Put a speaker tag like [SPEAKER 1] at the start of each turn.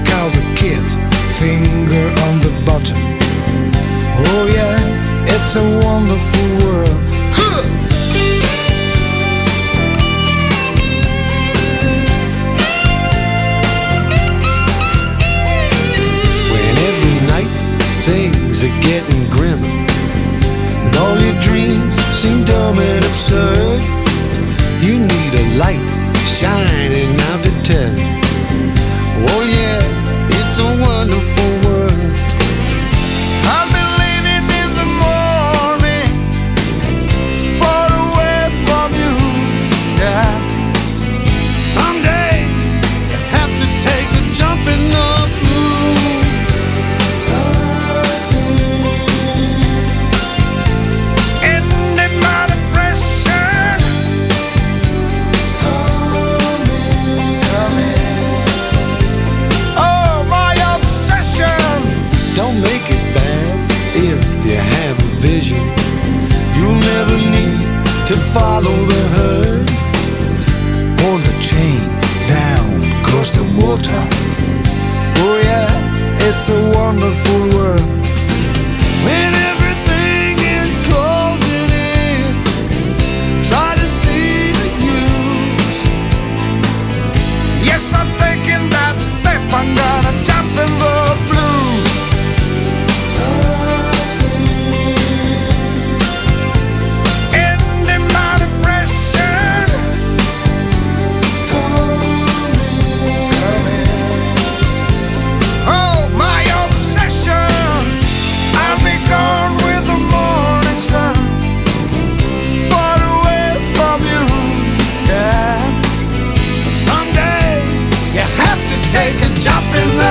[SPEAKER 1] out the kid, finger on the button. Oh yeah, it's a wonderful world. Huh! When every night things are getting grimmer, and all your dreams seem dumb and absurd, you need a light shining out to tell you, oh yeah, it's a wonderful world. I'll be leaving in the morning, far away from you, yeah. Some days you have to take a jump in the blue. Ending my depression, it's coming. Oh, my obsession. Don't make it bad if you have a vision. You'll never need to follow the herd. Hold the chain down, cross the water. Oh yeah, it's a wonderful world. When everything is closing in, try to see the use. Yes, I'm taking that step, I'm gonna jump in the blue. Ending my depression, it's coming. Oh, my obsession, I'll be gone with the morning sun, far away from you, yeah. Some days you have to take a jump in the